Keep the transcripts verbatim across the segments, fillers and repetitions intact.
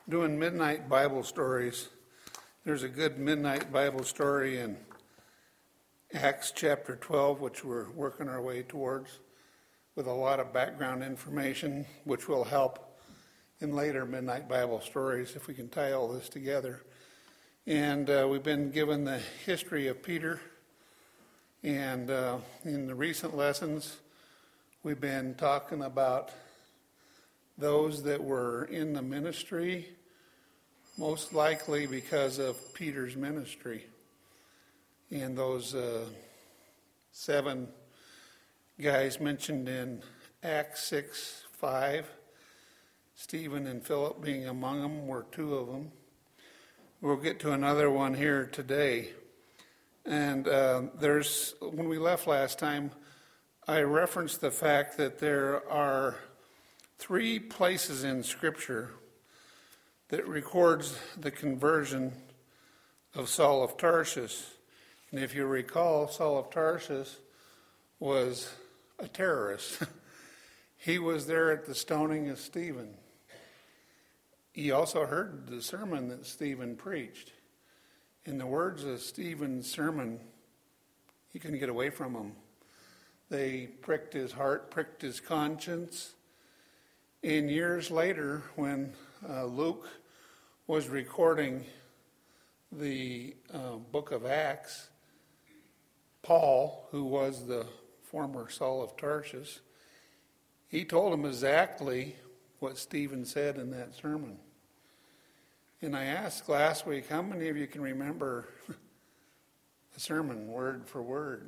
doing midnight Bible stories. There's a good midnight Bible story in Acts chapter twelve, which we're working our way towards, with a lot of background information, which will help in later midnight Bible stories if we can tie all this together. And uh, we've been given the history of Peter, and uh, in the recent lessons, we've been talking about those that were in the ministry, most likely because of Peter's ministry. And those uh, seven guys mentioned in Acts six five, Stephen and Philip being among them, were two of them. We'll get to another one here today. And uh, there's, when we left last time, I referenced the fact that there are three places in Scripture that records the conversion of Saul of Tarsus. And if you recall, Saul of Tarsus was a terrorist. He was there at the stoning of Stephen. He also heard the sermon that Stephen preached. In the words of Stephen's sermon, he couldn't get away from them. They pricked his heart, pricked his conscience. And years later, when uh, Luke was recording the uh, book of Acts, Paul, who was the former Saul of Tarsus, he told him exactly what Stephen said in that sermon. And I asked last week, how many of you can remember the sermon word for word?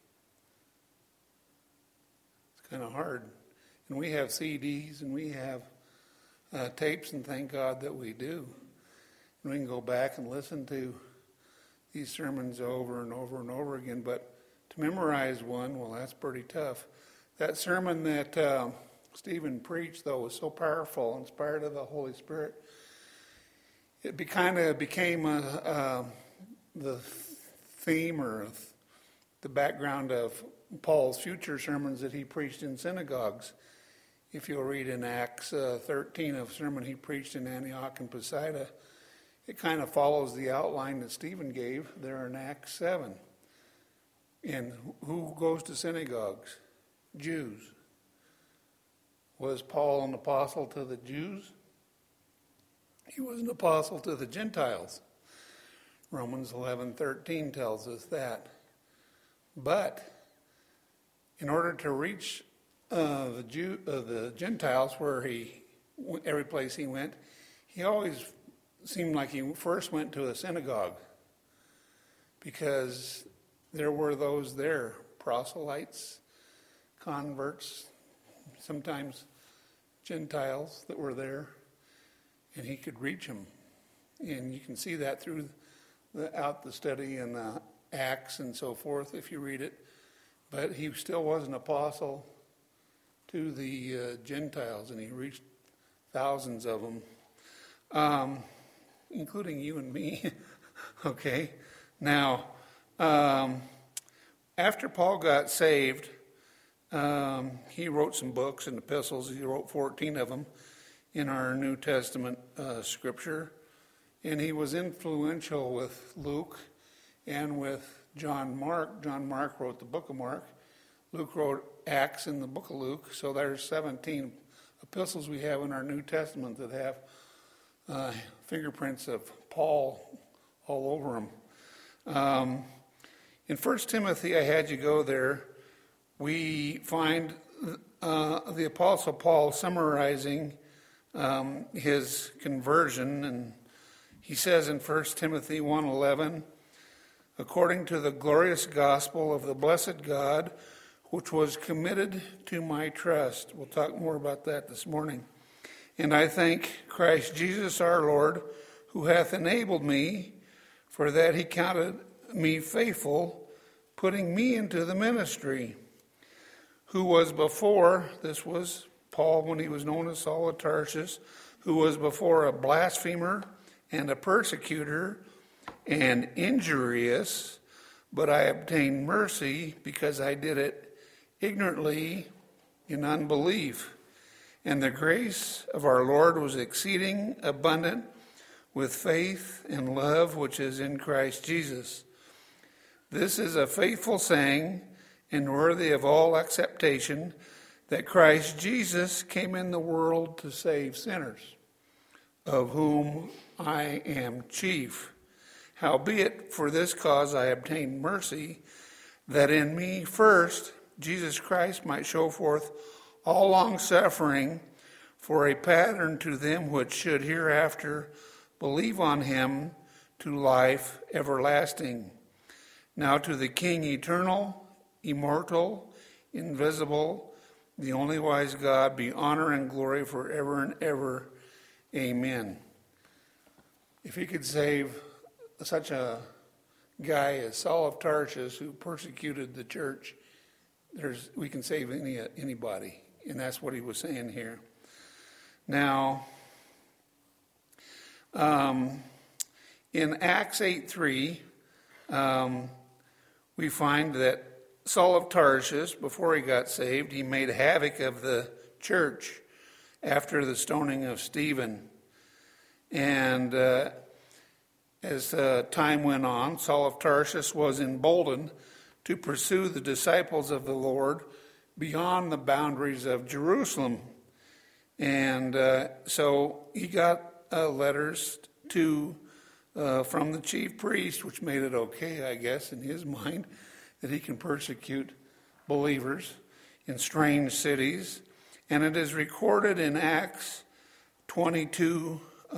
It's kind of hard. And we have C Ds and we have uh, tapes, and thank God that we do. And we can go back and listen to these sermons over and over and over again. But to memorize one, well, that's pretty tough. That sermon that uh, Stephen preached, though, was so powerful, inspired of the Holy Spirit. It be, kind of became a, uh, the theme or the background of Paul's future sermons that he preached in synagogues. If you'll read in Acts uh, thirteen, of sermon he preached in Antioch and Pisidia, it kind of follows the outline that Stephen gave there in Acts seven. And who goes to synagogues? Jews. Was Paul an apostle to the Jews? He was an apostle to the Gentiles. Romans eleven thirteen tells us that. But in order to reach uh, the Jew, uh, the Gentiles, where he, every place he went, he always seemed like he first went to a synagogue, because there were those there, proselytes, converts, sometimes Gentiles that were there, and he could reach them. And you can see that through the, out the study in the Acts and so forth, if you read it. But he still was an apostle to the uh, Gentiles, and he reached thousands of them, um, including you and me. Okay. Now, um, after Paul got saved, um, he wrote some books and epistles. He wrote fourteen of them in our New Testament uh, scripture. And he was influential with Luke and with John Mark. John Mark wrote the book of Mark. Luke wrote Acts in the book of Luke. So there's seventeen epistles we have in our New Testament that have uh, fingerprints of Paul all over them. Um, in First Timothy, I had you go there, we find uh, the Apostle Paul summarizing um, his conversion, and he says in First Timothy one eleven, according to the glorious gospel of the blessed God, which was committed to my trust. We'll talk more about that this morning. And I thank Christ Jesus our Lord, who hath enabled me, for that he counted me faithful, putting me into the ministry, who was before, this was Paul when he was known as Saul of Tarsus, who was before a blasphemer and a persecutor and injurious, but I obtained mercy because I did it ignorantly in unbelief. And the grace of our Lord was exceeding abundant with faith and love which is in Christ Jesus. This is a faithful saying and worthy of all acceptation, that Christ Jesus came in the world to save sinners, of whom I am chief. Howbeit, for this cause I obtained mercy, that in me first Jesus Christ might show forth all long-suffering for a pattern to them which should hereafter believe on him to life everlasting. Now to the King eternal, immortal, invisible, the only wise God, be honor and glory forever and ever. Amen. If he could save such a guy as Saul of Tarsus, who persecuted the church, there's we can save any anybody, and that's what he was saying here. Now, um, in Acts eight three, um, we find that Saul of Tarsus, before he got saved, he made havoc of the church after the stoning of Stephen. And uh, as uh, time went on, Saul of Tarsus was emboldened to pursue the disciples of the Lord beyond the boundaries of Jerusalem. And uh, so he got uh, letters to uh, from the chief priest, which made it okay, I guess, in his mind, that he can persecute believers in strange cities. And it is recorded in Acts twenty-two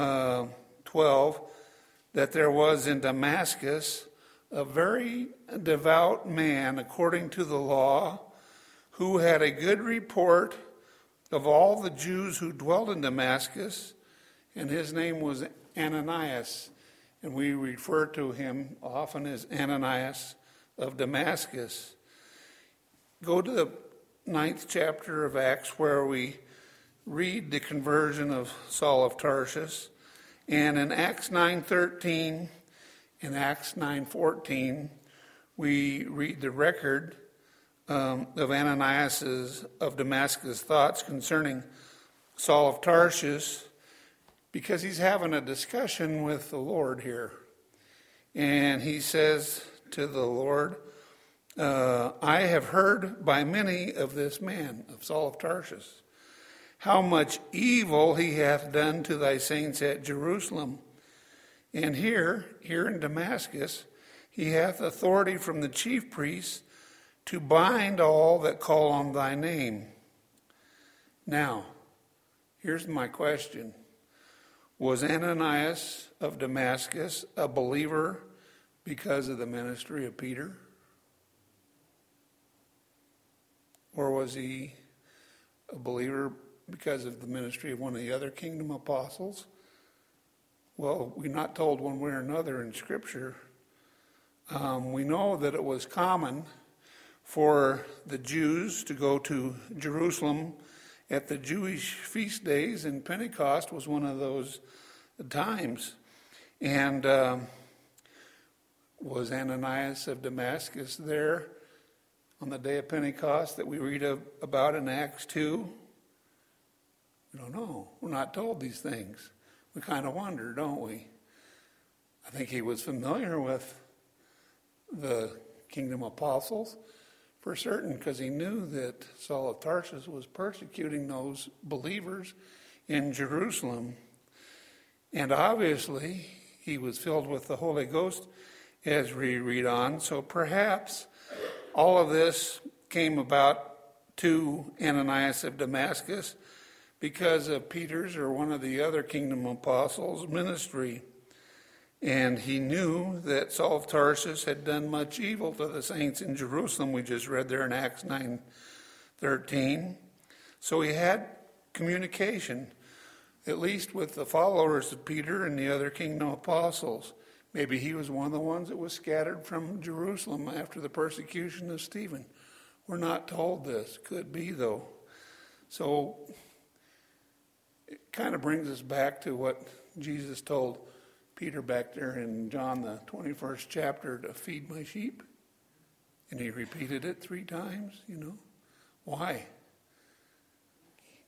twelve that there was in Damascus a very devout man according to the law, who had a good report of all the Jews who dwelt in Damascus, and his name was Ananias, and we refer to him often as Ananias of Damascus. Go to the ninth chapter of Acts, where we read the conversion of Saul of Tarsus. And in Acts nine thirteen and Acts nine fourteen, we read the record um, of Ananias of Damascus' thoughts concerning Saul of Tarsus, because he's having a discussion with the Lord here. And he says to the Lord, uh, I have heard by many of this man, of Saul of Tarsus, how much evil he hath done to thy saints at Jerusalem. And here, here in Damascus, he hath authority from the chief priests to bind all that call on thy name. Now, here's my question. Was Ananias of Damascus a believer because of the ministry of Peter? Or was he a believer because of the ministry of one of the other kingdom apostles? Well, we're not told one way or another in Scripture. Um, we know that it was common for the Jews to go to Jerusalem at the Jewish feast days, and Pentecost was one of those times. And um, was Ananias of Damascus there on the day of Pentecost that we read of, about in Acts two? We don't know. We're not told these things. We kind of wonder, don't we? I think he was familiar with the kingdom apostles for certain, because he knew that Saul of Tarsus was persecuting those believers in Jerusalem. And obviously, he was filled with the Holy Ghost as we read on. So perhaps all of this came about to Ananias of Damascus because of Peter's or one of the other kingdom apostles' ministry. And he knew that Saul of Tarsus had done much evil to the saints in Jerusalem. We just read there in Acts nine thirteen. So he had communication, at least with the followers of Peter and the other kingdom apostles. Maybe he was one of the ones that was scattered from Jerusalem after the persecution of Stephen. We're not told this. Could be, though. So it kind of brings us back to what Jesus told Peter back there in John the twenty-first chapter, to feed my sheep. And he repeated it three times, you know. Why?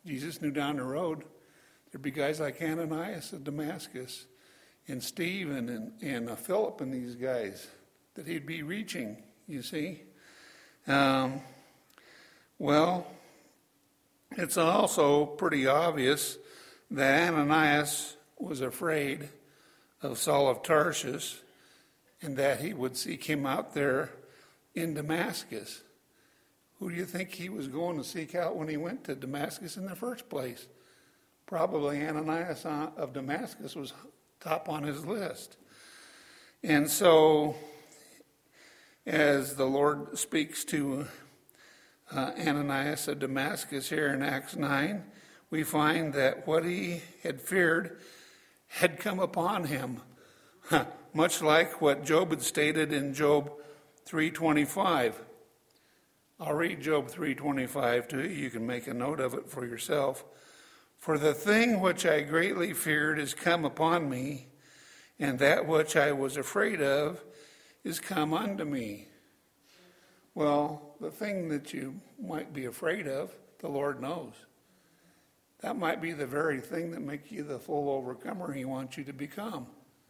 Jesus knew down the road there'd be guys like Ananias of Damascus and Stephen and, and uh, Philip and these guys that he'd be reaching, you see. Um, well, it's also pretty obvious that Ananias was afraid of Saul of Tarsus and that he would seek him out there in Damascus. Who do you think he was going to seek out when he went to Damascus in the first place? Probably Ananias of Damascus was top on his list. And so, as the Lord speaks to uh, Ananias of Damascus here in Acts nine, we find that what he had feared had come upon him, much like what Job had stated in Job three twenty-five. I'll read Job three twenty-five to you. You can make a note of it for yourself. For the thing which I greatly feared is come upon me, and that which I was afraid of is come unto me. Well, the thing that you might be afraid of, the Lord knows. That might be the very thing that makes you the full overcomer he wants you to become.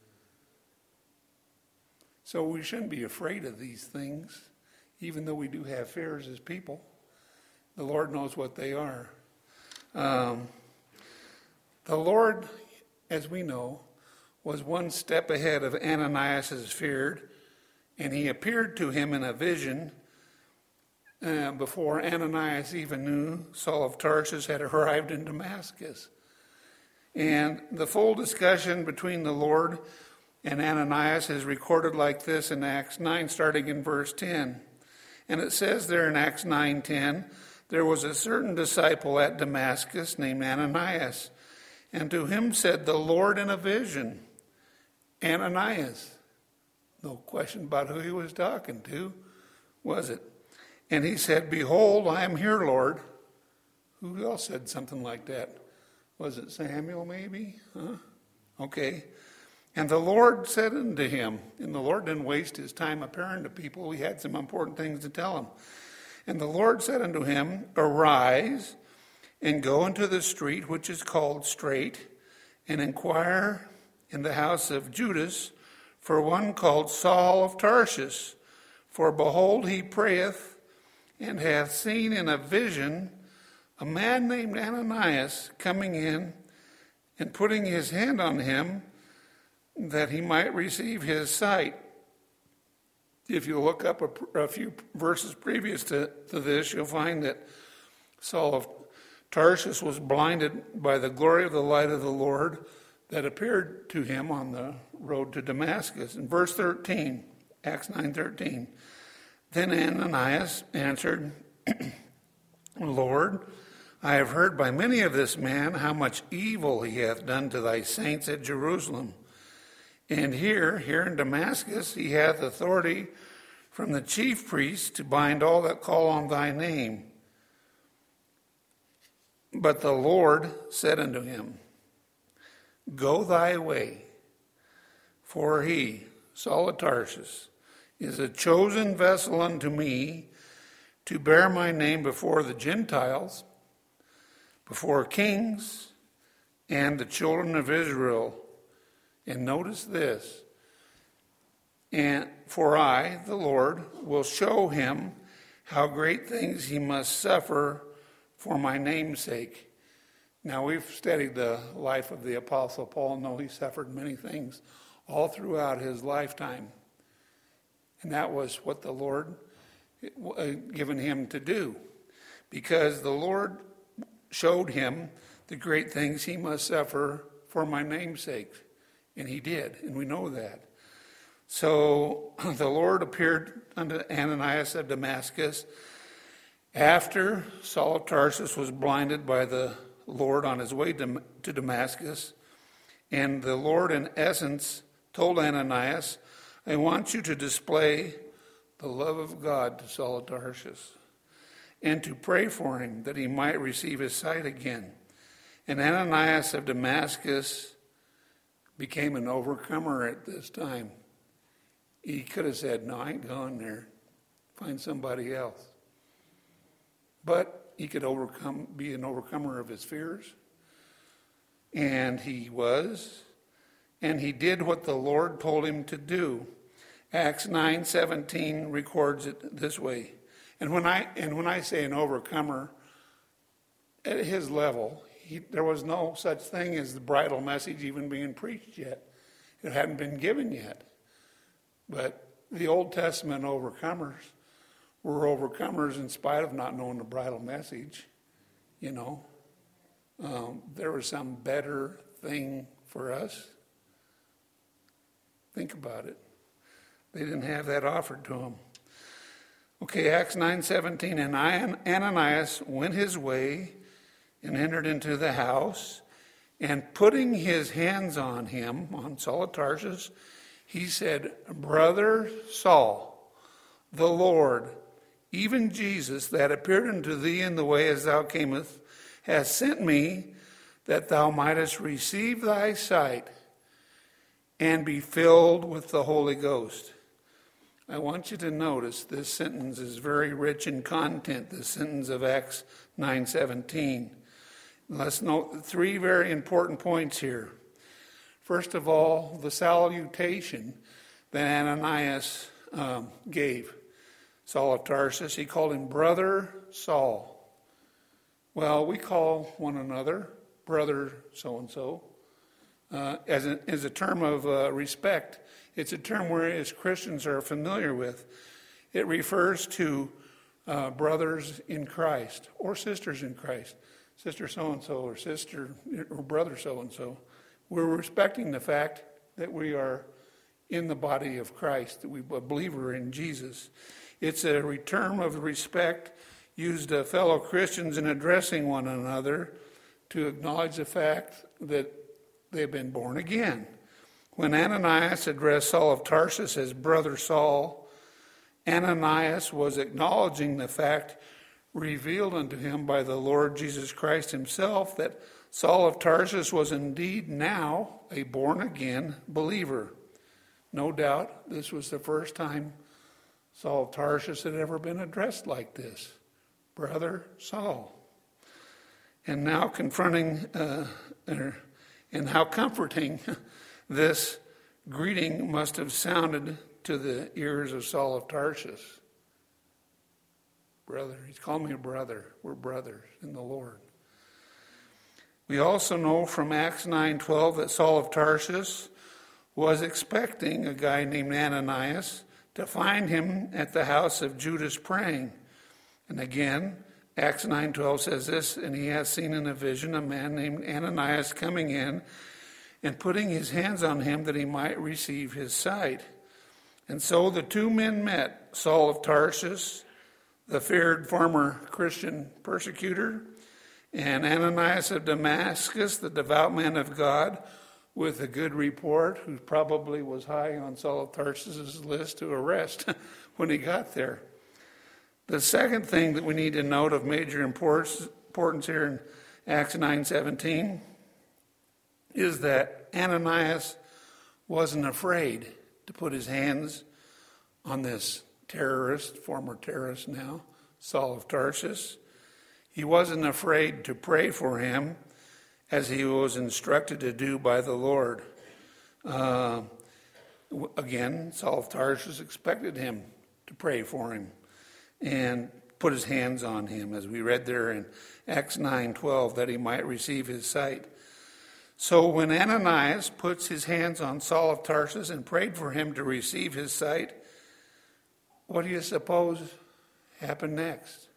So we shouldn't be afraid of these things, even though we do have fears as people. The Lord knows what they are. Um, the Lord, as we know, was one step ahead of Ananias' feared, and he appeared to him in a vision uh, before Ananias even knew Saul of Tarsus had arrived in Damascus. And the full discussion between the Lord and Ananias is recorded like this in Acts nine, starting in verse ten. And it says there in Acts nine ten, there was a certain disciple at Damascus named Ananias, and to him said the Lord in a vision, Ananias. No question about who he was talking to, was it? And he said, behold, I am here, Lord. Who else said something like that? Was it Samuel maybe? Huh? Okay. And the Lord said unto him, and the Lord didn't waste his time appearing to people. He had some important things to tell him. And the Lord said unto him, arise and go into the street which is called Straight, and inquire in the house of Judas for one called Saul of Tarsus. For behold, he prayeth, and hath seen in a vision a man named Ananias coming in and putting his hand on him, that he might receive his sight. If you look up a, a few verses previous to, to this, you'll find that Saul of Tarsus was blinded by the glory of the light of the Lord that appeared to him on the road to Damascus. In verse thirteen, Acts nine thirteen, then Ananias answered, Lord, I have heard by many of this man how much evil he hath done to thy saints at Jerusalem. And here, here in Damascus, he hath authority from the chief priests to bind all that call on thy name. But the Lord said unto him, go thy way, for he, Saul of Tarsus, is a chosen vessel unto me to bear my name before the Gentiles, before kings, and the children of Israel. And notice this, and for I, the Lord, will show him how great things he must suffer for my name's sake. Now, we've studied the life of the Apostle Paul and know he suffered many things all throughout his lifetime. And that was what the Lord had given him to do, because the Lord showed him the great things he must suffer for my name's sake. And he did, and we know that. So the Lord appeared unto Ananias of Damascus after Saul of Tarsus was blinded by the Lord on his way to Damascus. And the Lord, in essence, told Ananias, I want you to display the love of God to Saul of Tarsus and to pray for him that he might receive his sight again. And Ananias of Damascus became an overcomer at this time. He could have said, no, I ain't going there. Find somebody else. But he could overcome, be an overcomer of his fears. And he was. And he did what the Lord told him to do. Acts nine seventeen records it this way. And when I and when I say an overcomer, at his level, he, there was no such thing as the bridal message even being preached yet. It hadn't been given yet. But the Old Testament overcomers were overcomers in spite of not knowing the bridal message. You know, um, there was some better thing for us. Think about it. They didn't have that offered to them. Okay, Acts nine seventeen, and Ananias went his way and entered into the house, and putting his hands on him, on Saul of Tarsus, he said, Brother Saul, the Lord, even Jesus, that appeared unto thee in the way as thou camest, has sent me that thou mightest receive thy sight and be filled with the Holy Ghost. I want you to notice this sentence is very rich in content, the sentence of Acts nine seventeen. Let's note three very important points here. First of all, the salutation that Ananias um, gave Saul of Tarsus. He called him Brother Saul. Well, we call one another Brother so-and-so uh, as, a, as a term of uh, respect. It's a term where as Christians are familiar with. It refers to uh, brothers in Christ or sisters in Christ. Sister so-and-so or sister or brother so-and-so. We're respecting the fact that we are in the body of Christ, that we a believer in Jesus. It's a term of respect used to fellow Christians in addressing one another to acknowledge the fact that they've been born again. When Ananias addressed Saul of Tarsus as Brother Saul, Ananias was acknowledging the fact revealed unto him by the Lord Jesus Christ himself that Saul of Tarsus was indeed now a born-again believer. No doubt this was the first time Saul of Tarsus had ever been addressed like this. Brother Saul. And now confronting, uh, and how comforting this greeting must have sounded to the ears of Saul of Tarsus. Brother, he's called me a brother. We're brothers in the Lord. We also know from Acts nine twelve that Saul of Tarsus was expecting a guy named Ananias to find him at the house of Judas praying. And again, Acts nine twelve says this, and he has seen in a vision a man named Ananias coming in and putting his hands on him that he might receive his sight. And so the two men met, Saul of Tarsus, the feared former Christian persecutor, and Ananias of Damascus, the devout man of God, with a good report, who probably was high on Saul of Tarsus' list to arrest when he got there. The second thing that we need to note of major importance here in Acts nine seventeen is that Ananias wasn't afraid to put his hands on this terrorist, former terrorist now, Saul of Tarsus. He wasn't afraid to pray for him as he was instructed to do by the Lord. Uh, again, Saul of Tarsus expected him to pray for him and put his hands on him, as we read there in Acts nine twelve, that he might receive his sight. So when Ananias puts his hands on Saul of Tarsus and prayed for him to receive his sight, what do you suppose happened next?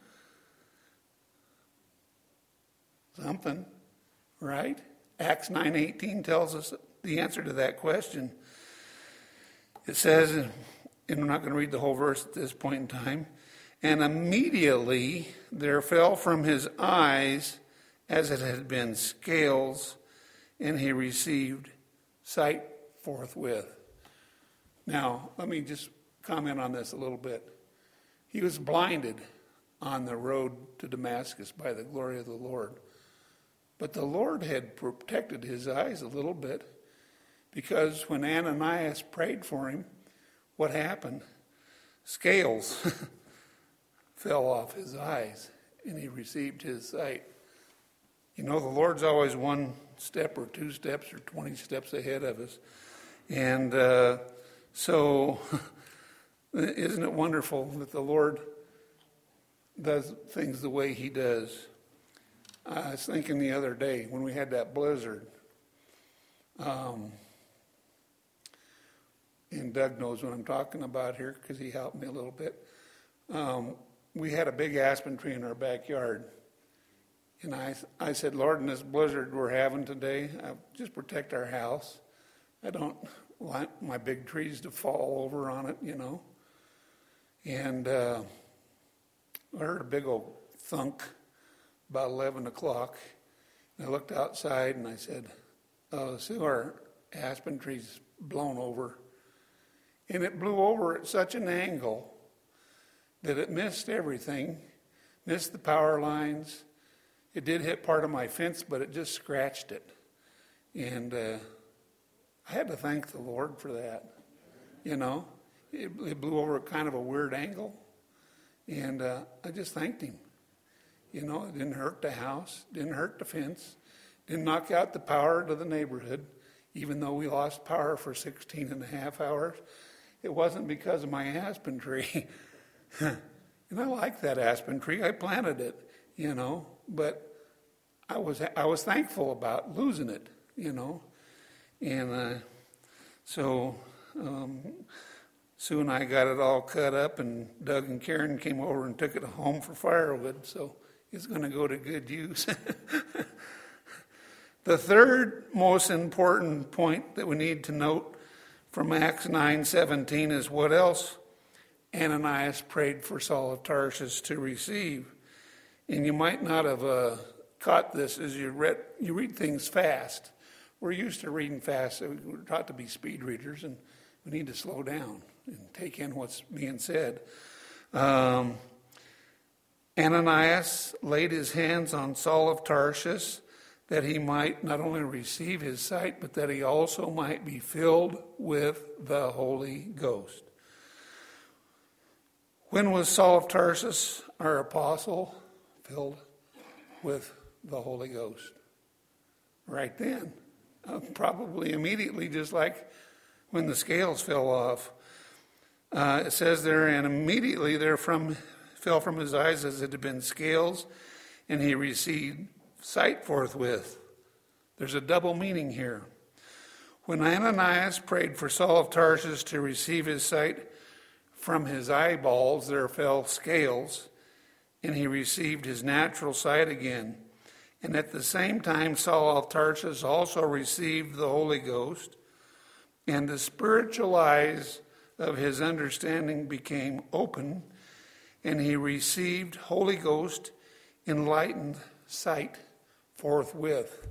Something, right? Acts nine eighteen tells us the answer to that question. It says, and I'm not going to read the whole verse at this point in time, and immediately there fell from his eyes, as it had been, scales, and he received sight forthwith. Now, let me just comment on this a little bit. He was blinded on the road to Damascus by the glory of the Lord. But the Lord had protected his eyes a little bit, because when Ananias prayed for him, what happened? Scales fell off his eyes, and he received his sight. You know, the Lord's always one step or two steps or twenty steps ahead of us. And uh, so, isn't it wonderful that the Lord does things the way he does? I was thinking the other day when we had that blizzard, um, and Doug knows what I'm talking about here because he helped me a little bit. Um, we had a big aspen tree in our backyard. And I, I said, Lord, in this blizzard we're having today, I just protect our house. I don't want my big trees to fall over on it, you know. And uh, I heard a big old thunk about eleven o'clock. And I looked outside and I said, oh, see our aspen tree's blown over. And it blew over at such an angle that it missed everything, missed the power lines. It did hit part of my fence, but it just scratched it. And uh, I had to thank the Lord for that. You know, it, it blew over at kind of a weird angle. And uh, I just thanked him. You know, it didn't hurt the house, didn't hurt the fence, didn't knock out the power to the neighborhood, even though we lost power for sixteen and a half hours. It wasn't because of my aspen tree. And I like that aspen tree. I planted it, you know. But I was I was thankful about losing it, you know. And uh, so um, Sue and I got it all cut up, and Doug and Karen came over and took it home for firewood. So it's going to go to good use. The third most important point that we need to note from Acts nine seventeen is what else Ananias prayed for Saul of Tarsus to receive. And you might not have uh, caught this as you read you read things fast. We're used to reading fast, so we're taught to be speed readers, and we need to slow down and take in what's being said. Um, Ananias laid his hands on Saul of Tarsus that he might not only receive his sight, but that he also might be filled with the Holy Ghost. When was Saul of Tarsus, our apostle, filled with the Holy Ghost? Right then. Uh, probably immediately, just like when the scales fell off. Uh, it says there, and immediately there from fell from his eyes as it had been scales, and he received sight forthwith. There's a double meaning here. When Ananias prayed for Saul of Tarsus to receive his sight, from his eyeballs there fell scales, and he received his natural sight again. And at the same time, Saul of Tarsus also received the Holy Ghost, and the spiritual eyes of his understanding became open, and he received Holy Ghost enlightened sight forthwith.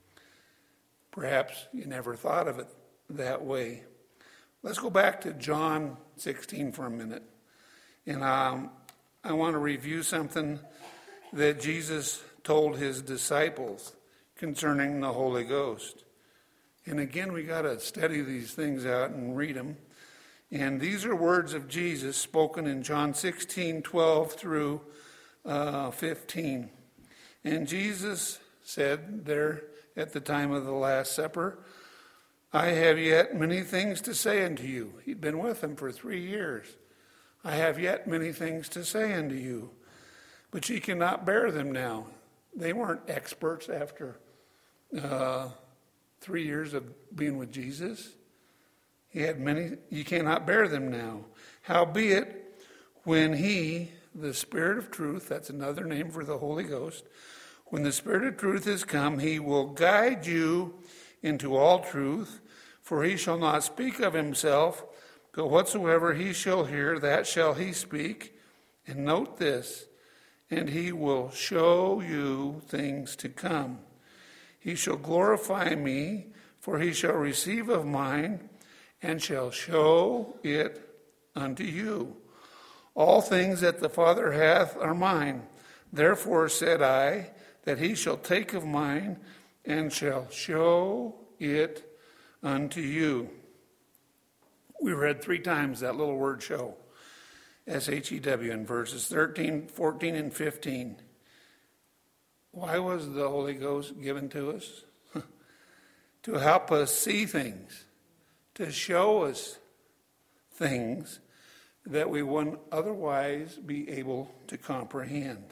Perhaps you never thought of it that way. Let's go back to John sixteen for a minute. And um, I want to review something that Jesus told his disciples concerning the Holy Ghost. And again, we got to study these things out and read them. And these are words of Jesus spoken in John sixteen, twelve through uh, fifteen. And Jesus said there at the time of the Last Supper, I have yet many things to say unto you. He'd been with them for three years. I have yet many things to say unto you, but ye cannot bear them now. They weren't experts after uh, three years of being with Jesus. He had many, ye cannot bear them now. Howbeit, when he, the Spirit of truth, that's another name for the Holy Ghost, when the Spirit of truth is come, he will guide you into all truth, for he shall not speak of himself, but whatsoever he shall hear, that shall he speak. And note this, and he will show you things to come. He shall glorify me, for he shall receive of mine, and shall show it unto you. All things that the Father hath are mine. Therefore said I, that he shall take of mine, and shall show it unto you. We read three times that little word show, S H E W, in verses thirteen, fourteen, and fifteen. Why was the Holy Ghost given to us? To help us see things, to show us things that we wouldn't otherwise be able to comprehend.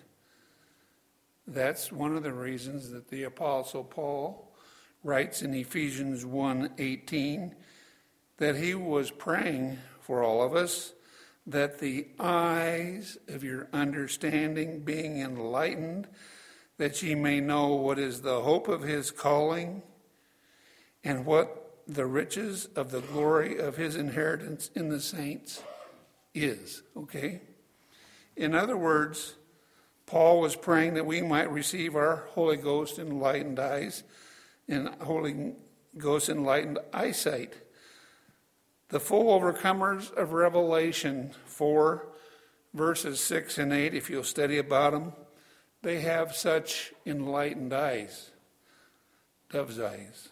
That's one of the reasons that the Apostle Paul writes in Ephesians one eighteen that he was praying for all of us, that the eyes of your understanding being enlightened, that ye may know what is the hope of his calling, and what the riches of the glory of his inheritance in the saints is. Okay? In other words, Paul was praying that we might receive our Holy Ghost enlightened eyes and Holy Ghost enlightened eyesight. The full overcomers of Revelation four, verses six and eight, if you'll study about them, they have such enlightened eyes, dove's eyes.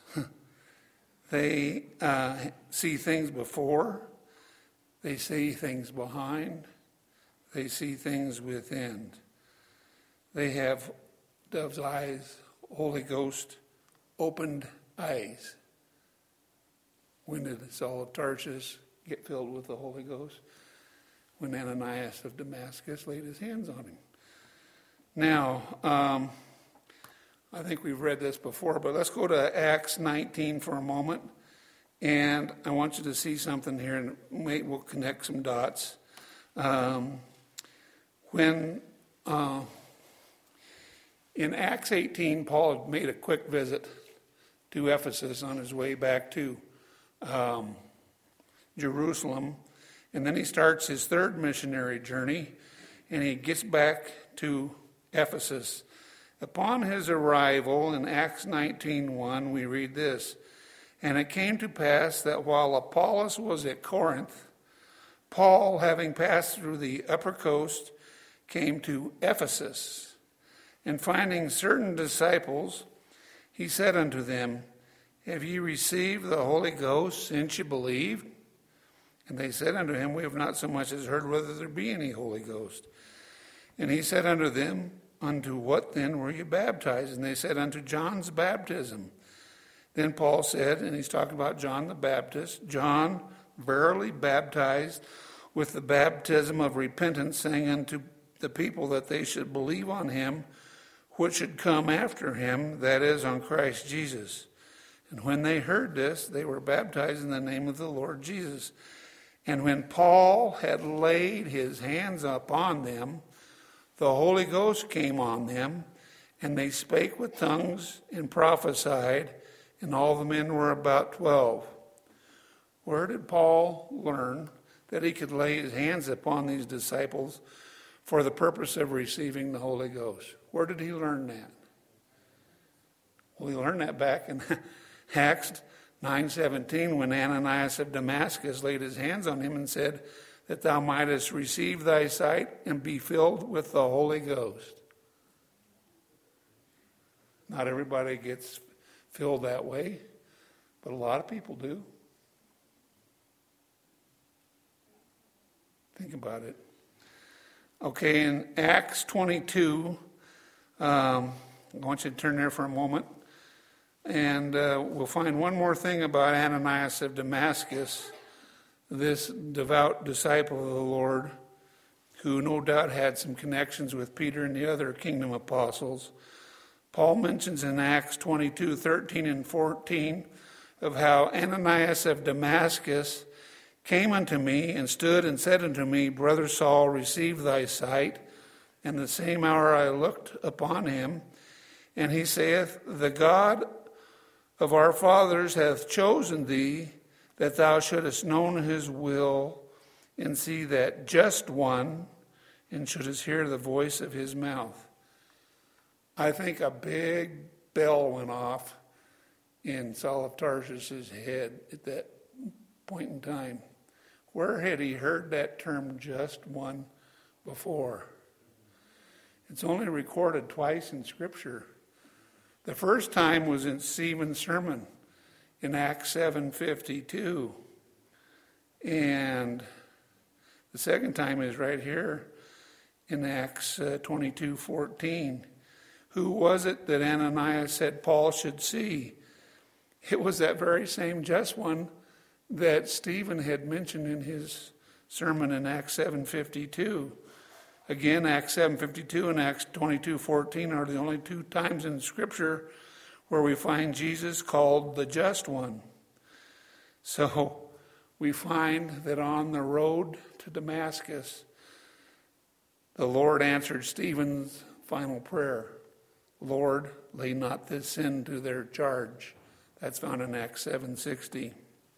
They uh, see things before, they see things behind, they see things within. They have dove's eyes, Holy Ghost opened eyes. When did Saul of Tarsus get filled with the Holy Ghost? When Ananias of Damascus laid his hands on him. Now, um, I think we've read this before, but let's go to Acts nineteen for a moment. And I want you to see something here, and maybe we'll connect some dots. Um, when uh, in Acts eighteen, Paul had made a quick visit to Ephesus on his way back to um, Jerusalem. And then he starts his third missionary journey, and he gets back to Ephesus. Upon his arrival in Acts nineteen one, we read this, "And it came to pass that while Apollos was at Corinth, Paul, having passed through the upper coast, came to Ephesus. And finding certain disciples, he said unto them, Have ye received the Holy Ghost since ye believed? And they said unto him, We have not so much as heard whether there be any Holy Ghost. And he said unto them, Unto what then were ye baptized? And they said, Unto John's baptism. Then Paul said," and he's talking about John the Baptist, "John verily baptized with the baptism of repentance, saying unto the people that they should believe on him which should come after him, that is, on Christ Jesus. And when they heard this, they were baptized in the name of the Lord Jesus. And when Paul had laid his hands upon them, the Holy Ghost came on them, and they spake with tongues and prophesied, and all the men were about twelve." Where did Paul learn that he could lay his hands upon these disciples for the purpose of receiving the Holy Ghost? Where did he learn that? Well, he learned that back in Acts nine seventeen, when Ananias of Damascus laid his hands on him and said, "That thou mightest receive thy sight and be filled with the Holy Ghost." Not everybody gets filled that way, but a lot of people do. Think about it. Okay, in Acts twenty-two, um, I want you to turn there for a moment, and uh, we'll find one more thing about Ananias of Damascus, this devout disciple of the Lord, who no doubt had some connections with Peter and the other kingdom apostles. Paul mentions in Acts twenty-two, thirteen and fourteen of how Ananias of Damascus came unto me and stood and said unto me, Brother Saul, receive thy sight. And the same hour I looked upon him, and he saith, The God of our fathers hath chosen thee, that thou shouldest know his will, and see that just one, and shouldest hear the voice of his mouth. I think a big bell went off in Saul of Tarsus' head at that point in time. Where had he heard that term just one before? It's only recorded twice in Scripture. The first time was in Stephen's sermon in Acts seven fifty-two. And the second time is right here in Acts uh, twenty-two fourteen. Who was it that Ananias said Paul should see? It was that very same just one that Stephen had mentioned in his sermon in Acts seven fifty-two. Again, Acts seven fifty-two and Acts twenty-two fourteen are the only two times in Scripture where we find Jesus called the Just One. So we find that on the road to Damascus, the Lord answered Stephen's final prayer. Lord, lay not this sin to their charge. That's found in Acts seven sixty.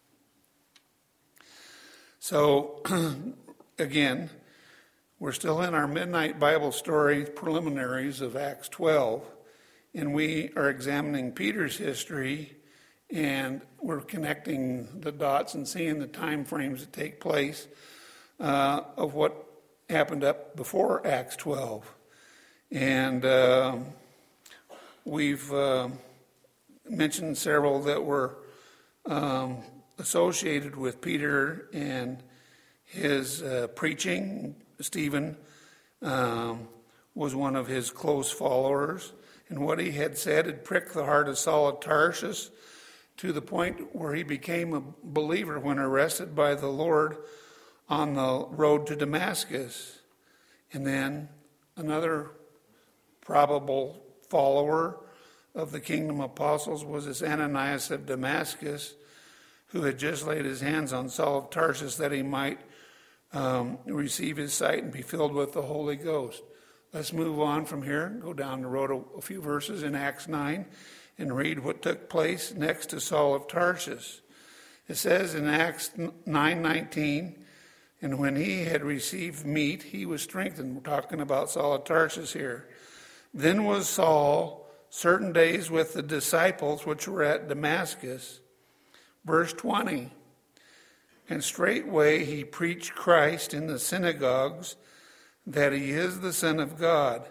So, again, we're still in our midnight Bible story preliminaries of Acts twelve, and we are examining Peter's history, and we're connecting the dots and seeing the time frames that take place uh, of what happened up before Acts twelve. And uh, we've uh, mentioned several that were um, associated with Peter and his uh, preaching. Stephen um, was one of his close followers, and what he had said had pricked the heart of Saul of Tarsus to the point where he became a believer when arrested by the Lord on the road to Damascus. And then another probable follower of the kingdom apostles was this Ananias of Damascus, who had just laid his hands on Saul of Tarsus that he might um, receive his sight and be filled with the Holy Ghost. Let's move on from here, go down the road a, a few verses in Acts nine and read what took place next to Saul of Tarsus. It says in Acts nine nineteen, and when he had received meat, he was strengthened. We're talking about Saul of Tarsus here. Then was Saul certain days with the disciples which were at Damascus. Verse twenty, and straightway he preached Christ in the synagogues, that he is the Son of God.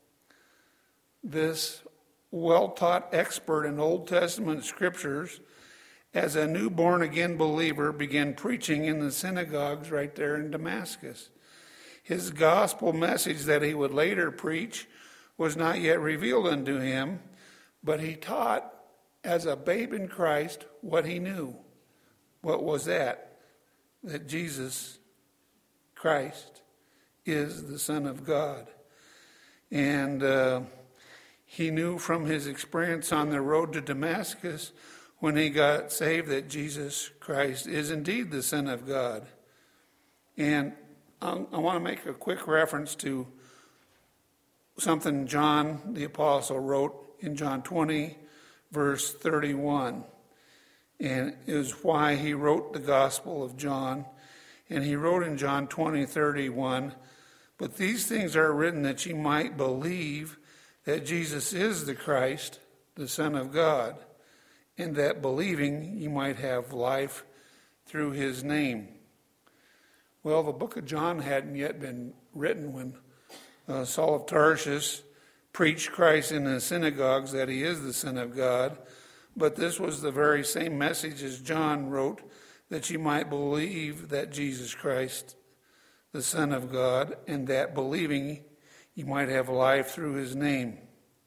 This well-taught expert in Old Testament scriptures, as a new born-again believer, began preaching in the synagogues right there in Damascus. His gospel message that he would later preach was not yet revealed unto him, but he taught as a babe in Christ what he knew. What was that? That Jesus Christ is the Son of God. And uh, he knew from his experience on the road to Damascus when he got saved that Jesus Christ is indeed the Son of God. And I, I want to make a quick reference to something John the Apostle wrote in John twenty, verse thirty-one. And it was why he wrote the Gospel of John. And he wrote in John twenty, thirty-one, but these things are written that ye might believe that Jesus is the Christ, the Son of God, and that believing ye might have life through his name. Well, the book of John hadn't yet been written when uh, Saul of Tarsus preached Christ in the synagogues, that he is the Son of God. But this was the very same message as John wrote, that you might believe that Jesus Christ, the Son of God, and that believing you might have life through his name.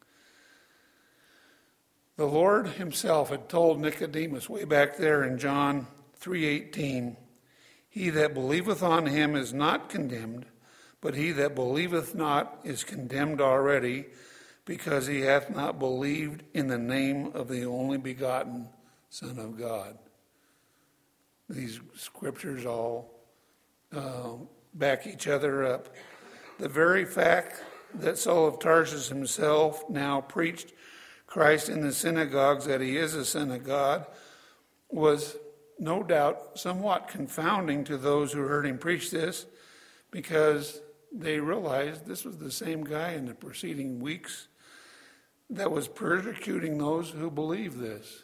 The Lord himself had told Nicodemus way back there in John three eighteen, he that believeth on him is not condemned, but he that believeth not is condemned already, because he hath not believed in the name of the only begotten Son of God. These scriptures all uh, back each other up. The very fact that Saul of Tarsus himself now preached Christ in the synagogues, that he is a Son of God, was no doubt somewhat confounding to those who heard him preach this, because they realized this was the same guy in the preceding weeks that was persecuting those who believed this.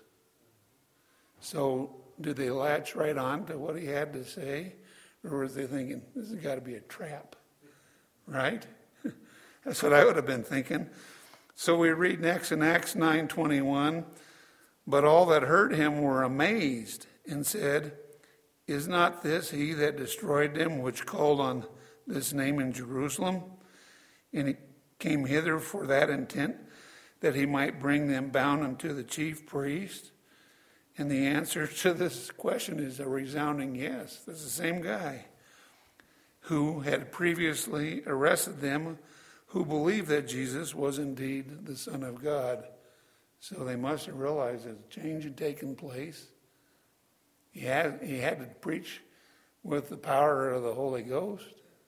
So did they latch right on to what he had to say? Or was they thinking, this has got to be a trap, right? That's what I would have been thinking. So we read next in Acts nine twenty-one, but all that heard him were amazed and said, is not this he that destroyed them, which called on this name in Jerusalem? And he came hither for that intent, that he might bring them bound unto the chief priest? And the answer to this question is a resounding yes. That's the same guy who had previously arrested them, who believed that Jesus was indeed the Son of God. So they must have realized that a change had taken place. He had, he had to preach with the power of the Holy Ghost.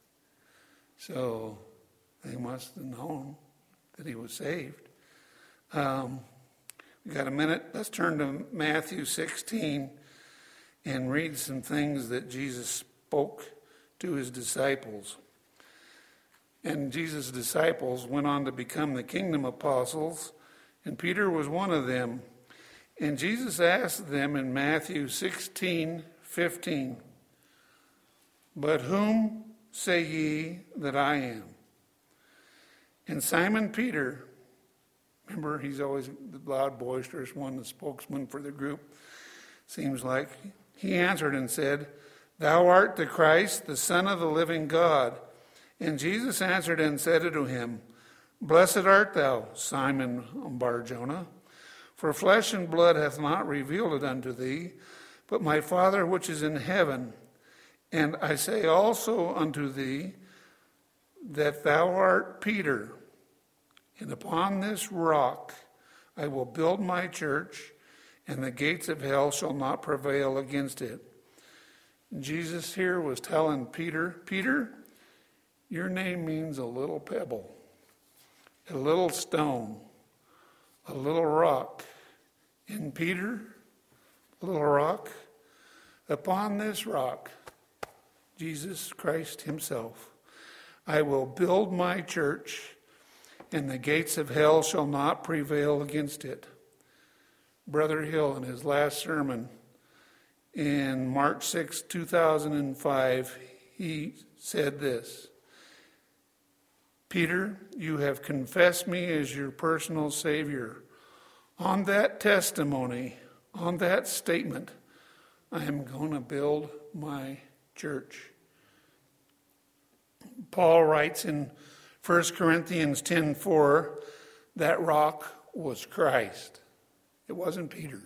So they must have known that he was saved. Um, we got a minute. Let's turn to Matthew sixteen and read some things that Jesus spoke to his disciples. And Jesus' disciples went on to become the kingdom apostles, and Peter was one of them. And Jesus asked them in Matthew sixteen fifteen, "But whom say ye that I am?" And Simon Peter, remember, he's always the loud, boisterous one, the spokesman for the group, seems like, he answered and said, "Thou art the Christ, the Son of the living God." And Jesus answered and said unto him, "Blessed art thou, Simon Bar-Jonah, for flesh and blood hath not revealed it unto thee, but my Father which is in heaven. And I say also unto thee, that thou art Peter, and upon this rock I will build my church, and the gates of hell shall not prevail against it." And Jesus here was telling Peter, Peter, your name means a little pebble, a little stone, a little rock. And Peter, a little rock, upon this rock, Jesus Christ himself, I will build my church, and the gates of hell shall not prevail against it. Brother Hill, in his last sermon in March sixth, two thousand five, he said this, "Peter, you have confessed me as your personal Savior. On that testimony, on that statement, I am going to build my church." Paul writes in First Corinthians ten four, that rock was Christ. It wasn't Peter.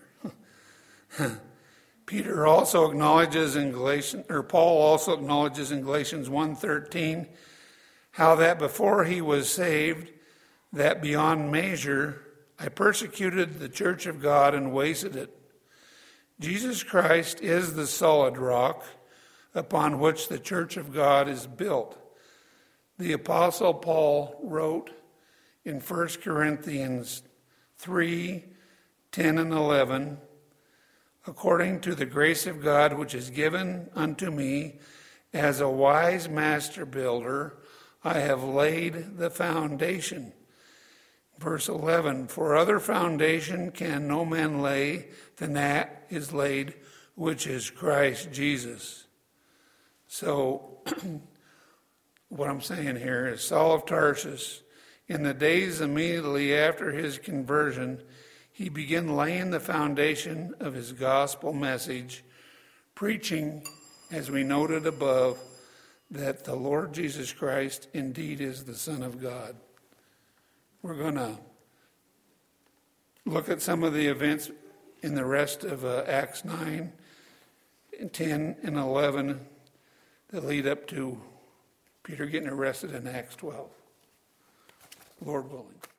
Peter also acknowledges in Galatians, or Paul also acknowledges in Galatians one thirteen, how that before he was saved, that beyond measure, I persecuted the church of God and wasted it. Jesus Christ is the solid rock upon which the church of God is built. The Apostle Paul wrote in First Corinthians three, ten and eleven, "According to the grace of God which is given unto me as a wise master builder, I have laid the foundation." Verse eleven, "For other foundation can no man lay than that is laid, which is Christ Jesus." So, what I'm saying here is Saul of Tarsus, in the days immediately after his conversion, he began laying the foundation of his gospel message, preaching, as we noted above, that the Lord Jesus Christ indeed is the Son of God. We're going to look at some of the events in the rest of uh, Acts nine, ten, and eleven that lead up to Peter getting arrested in Acts twelve. Lord willing.